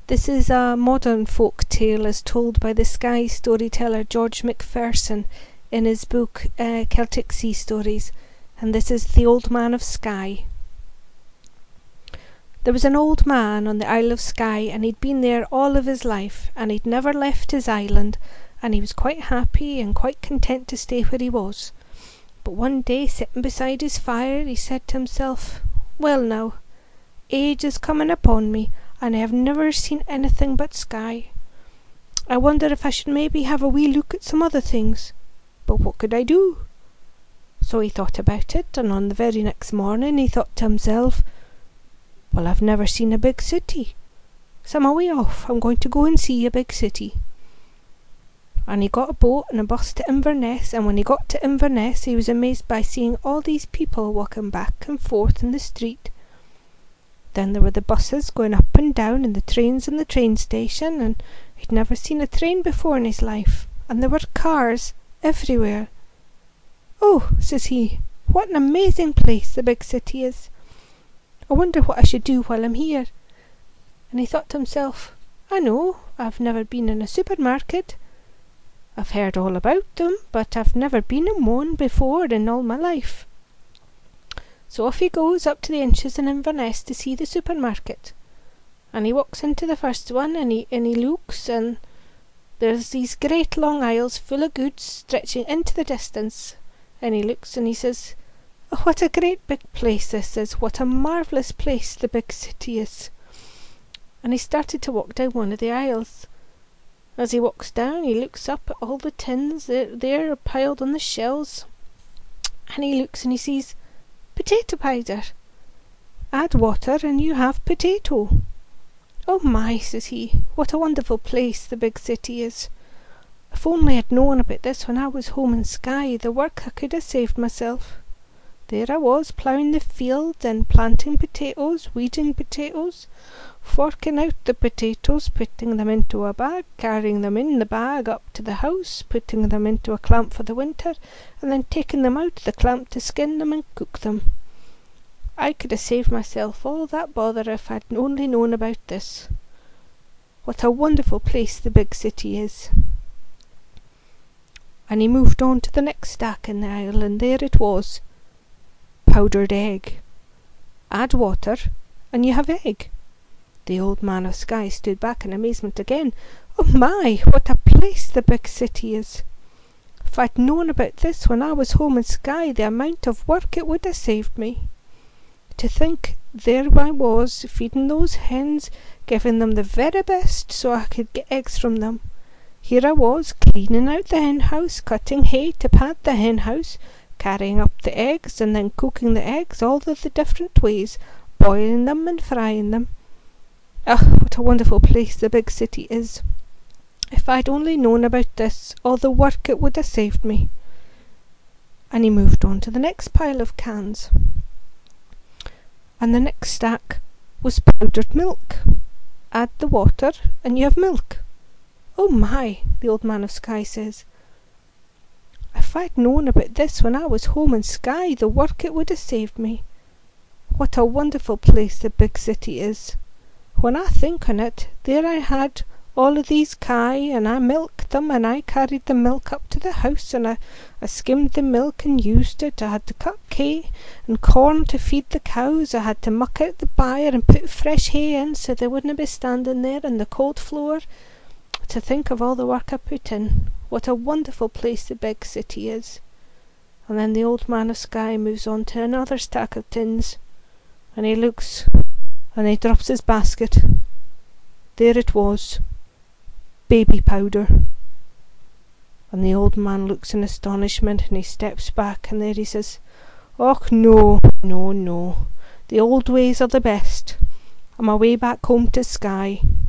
This is a modern folk tale as told by the Skye storyteller George Macpherson in his book Celtic Sea Stories, and this is The Old Man of Skye. There was an old man on the Isle of Skye, and he'd been there all of his life, and he'd never left his island, and he was quite happy and quite content to stay where he was. But one day, sitting beside his fire, he said to himself, "Well now, age is coming upon me, and I have never seen anything but Skye. I wonder if I should maybe have a wee look at some other things. But what could I do?" So he thought about it, and on the very next morning he thought to himself, "Well, I've never seen a big city, so I'm away off. I'm going to go and see a big city." And he got a boat and a bus to Inverness, and when he got to Inverness he was amazed by seeing all these people walking back and forth in the street. Then there were the buses going up and down, and the trains in the train station, and he'd never seen a train before in his life, and there were cars everywhere. "Oh," says he, "what an amazing place the big city is. I wonder what I should do while I'm here." And he thought to himself, "I know, I've never been in a supermarket. I've heard all about them, but I've never been in one before in all my life." So off he goes up to the Inches in Inverness to see the supermarket. And he walks into the first one, and he looks, and there's these great long aisles full of goods stretching into the distance. And he looks and he says, "Oh, what a great big place this is. What a marvellous place the big city is." And he started to walk down one of the aisles. As he walks down, he looks up at all the tins there piled on the shelves, and he looks and he sees potato powder. Add water and you have potato. "Oh my," says he, "what a wonderful place the big city is. If only I'd known about this when I was home in Skye, the work I could have saved myself. There I was, ploughing the field and planting potatoes, weeding potatoes, forking out the potatoes, putting them into a bag, carrying them in the bag up to the house, putting them into a clamp for the winter, and then taking them out of the clamp to skin them and cook them. I could have saved myself all that bother if I'd only known about this. What a wonderful place the big city is." And he moved on to the next stack in the aisle, and there it was, powdered egg. Add water and you have egg. The old man of Skye stood back in amazement again. "Oh my, what a place the big city is. If I'd known about this when I was home in Skye, the amount of work it would have saved me. To think there I was, feeding those hens, giving them the very best so I could get eggs from them. Here I was, cleaning out the hen house, cutting hay to pad the hen house, carrying up the eggs, and then cooking the eggs all of the different ways, boiling them and frying them. Ah, what a wonderful place the big city is. If I'd only known about this, all the work it would have saved me." And he moved on to the next pile of cans. And the next stack was powdered milk. Add the water and you have milk. "Oh my," the old man of Skye says, "if I'd known about this when I was home in Skye, the work it would have saved me. What a wonderful place the big city is. When I think on it, there I had all of these kye, and I milked them, and I carried the milk up to the house, and I skimmed the milk and used it. I had to cut hay and corn to feed the cows. I had to muck out the byre and put fresh hay in so they wouldn't be standing there in the cold floor. To think of all the work I put in. What a wonderful place the big city is." And then the old man of Skye moves on to another stack of tins, and he looks, and he drops his basket. There it was, baby powder. And the old man looks in astonishment, and he steps back, and there he says, "Och no, no, no, the old ways are the best. I'm away back home to Skye.